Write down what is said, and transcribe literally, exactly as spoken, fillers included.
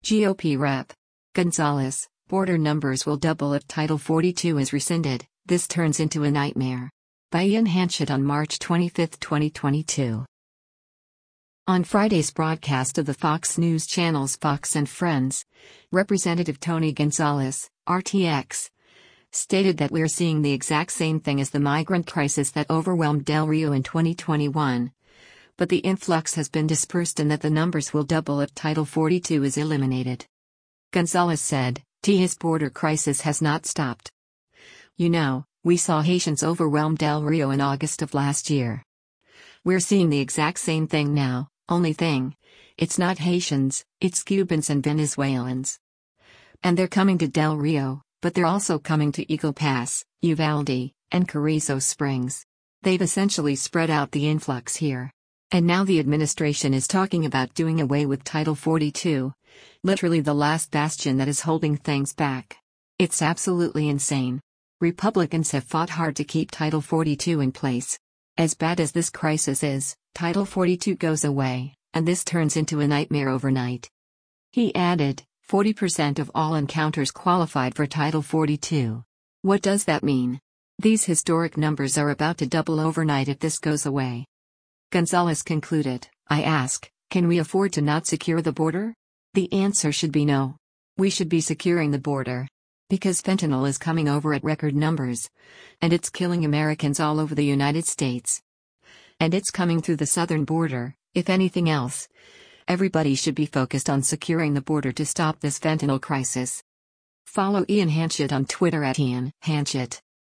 G O P Rep. Gonzalez, border numbers will double if Title forty-two is rescinded, this turns into a nightmare. By Ian Hanchett on March twenty-fifth, twenty twenty-two. On Friday's broadcast of the Fox News Channel's Fox and Friends, Representative Tony Gonzalez, R T X, stated that we're seeing the exact same thing as the migrant crisis that overwhelmed Del Rio in twenty twenty-one. But the influx has been dispersed and that the numbers will double if Title forty-two is eliminated. Gonzalez said, "T's border crisis has not stopped. You know, we saw Haitians overwhelm Del Rio in August of last year. We're seeing the exact same thing now, only thing, it's not Haitians, it's Cubans and Venezuelans. And they're coming to Del Rio, but they're also coming to Eagle Pass, Uvalde, and Carrizo Springs. They've essentially spread out the influx here. And now the administration is talking about doing away with Title forty-two, literally the last bastion that is holding things back. It's absolutely insane. Republicans have fought hard to keep Title forty-two in place. As bad as this crisis is, Title forty-two goes away, and this turns into a nightmare overnight." He added, forty percent of all encounters qualified for Title forty-two. What does that mean? These historic numbers are about to double overnight if this goes away. Gonzalez concluded, "I ask, can we afford to not secure the border? The answer should be no. We should be securing the border. Because fentanyl is coming over at record numbers. And it's killing Americans all over the United States. And it's coming through the southern border, if anything else. Everybody should be focused on securing the border to stop this fentanyl crisis." Follow Ian Hanchett on Twitter at Ian Hanchett.